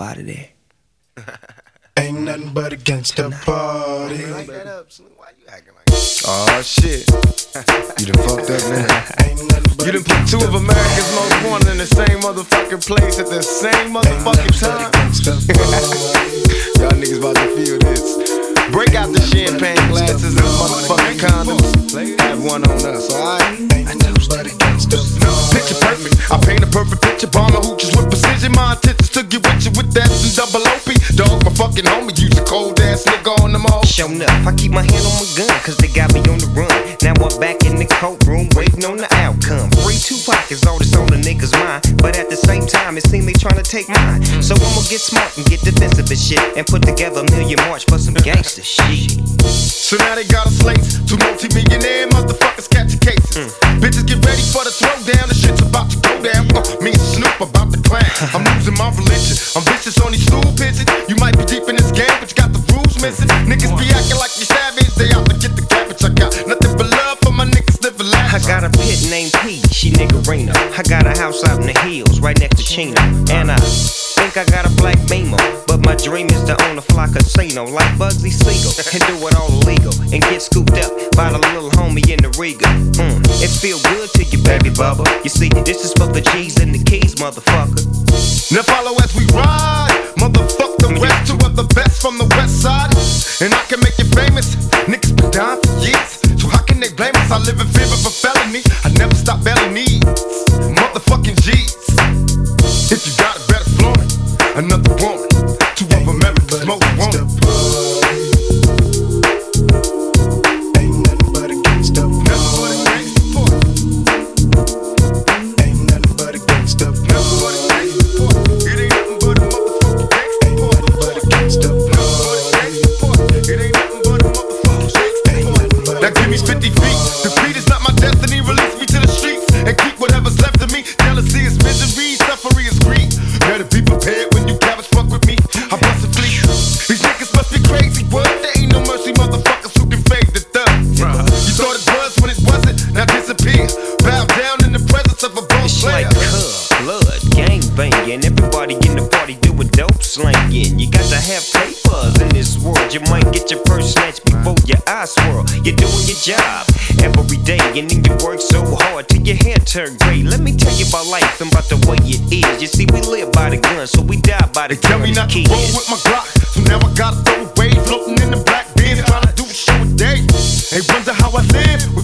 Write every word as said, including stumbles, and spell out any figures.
up out of there. Ain't nothing but a gangsta party. Like that up, Snoop. Why you acting like that? Oh shit. You done fucked up, man. You done put two of America's most wanted in the same motherfucking place at the same motherfucking time. Y'all niggas about to feel this. Break out the champagne glasses and the motherfucking condoms. Have one on us, alright? Picture perfect. I paint a perfect picture. Bomb the hoochies with precision. My intentions to get with you with that and double O P. Dog, my fucking homie. Use a cold ass nigga on them all. Showing up, I keep my hand on my gun, cause they got me on the run. Now I'm back in the courtroom, waiting on the outcome. Free Tupac is all that's on the niggas' mind, but at the same time, it seems they tryna take mine. So I'ma get smart and get defensive and shit, and put together a million march for some gangster shit. So now they got us laced. Two multi-millionaire motherfuckers catching cases. Mm. Bitches get ready for the throwdown. The shit's about to go down. Uh, me and Snoop about to climb. I'm losing my religion. I'm vicious on these stool pigeons. You might be deep in this game, but you got the rules missing. Niggas be acting like you savage. They out to get the cabbage. I got nothing but love for my niggas living life. I got a pit named P, she niggerina. I got a house out in the hills, right next to Chino. And I think I got a black Beamer, but my dream is to own a fly casino like Bugsy Siegel and do it all illegal and get scooped up by the little homie in the Riga. Mm, it feel good to you, baby bubba. You see, this is for the G's and the keys, motherfucker. Now follow as we ride, motherfuck the rest. Two of the best from the west side, and I can make you famous. Niggas been dying for years, so how can they blame us? I live in fear of a felony. I never stop belly needs, motherfucking G's. If you got it, better flaunt it. Another woman, two of America's most wanted. Ain't nothing but a gangsta party. Ain't nothing but a gangsta party. It ain't nothing but a motherfucking gangsta party. It ain't nothing but a motherfucking gangsta party. Now give me fifty feet. Defeat is not my destiny. Release me to the streets and keep whatever's left of me. Jealousy is misery, suffering is greed. Better be prepared when you cabbage fuck with me. I bust a fleet. These niggas must be crazy. What? There ain't no mercy, motherfuckers who can fade the thug. You thought it was when it wasn't. Now disappear. Bow down in the presence of a boss It's player. like cub, blood, gang banging. Everybody in the party doing dope slanging. You got to have papers in this world. You might get your purse snatched before your eyes swirl. You're doing your job every day, and then you work so hard till your hair turn gray. Let me tell you about life and about the way it is. You see, we live by the gun, so we die by the They tell me not to roll with my Glock, so now I gotta throw away. Floating in the black beans, trying to do a show a day. They wonder how I live.